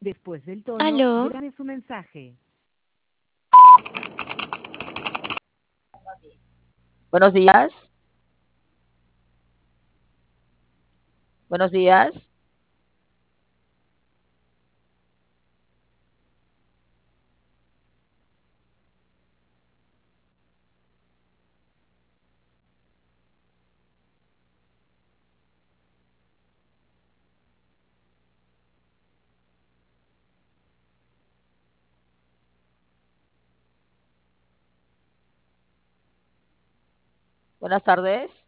Después del tono, Aló, grabe su mensaje. Buenos días. Buenos días. Buenas tardes.